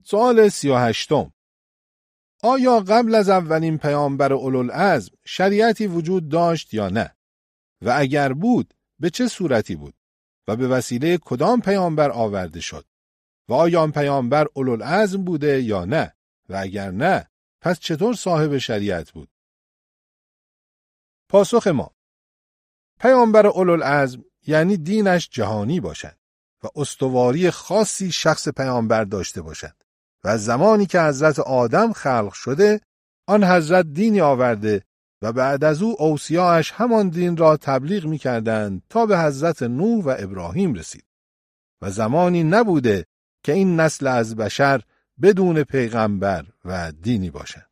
سوال 38. آیا قبل از اولین پیامبر اولوالعزم شریعتی وجود داشت یا نه؟ و اگر بود به چه صورتی بود؟ و به وسیله کدام پیامبر آورده شد؟ و آیا آن پیامبر اولوالعزم بوده یا نه؟ و اگر نه پس چطور صاحب شریعت بود؟ پاسخ ما: پیامبر اولوالعزم یعنی دینش جهانی باشد و استواری خاصی شخص پیامبر داشته باشد و از زمانی که حضرت آدم خلق شده آن حضرت دینی آورده و بعد از او اوصیاش همان دین را تبلیغ می کردند تا به حضرت نوح و ابراهیم رسید و زمانی نبوده که این نسل از بشر بدون پیغمبر و دینی باشد.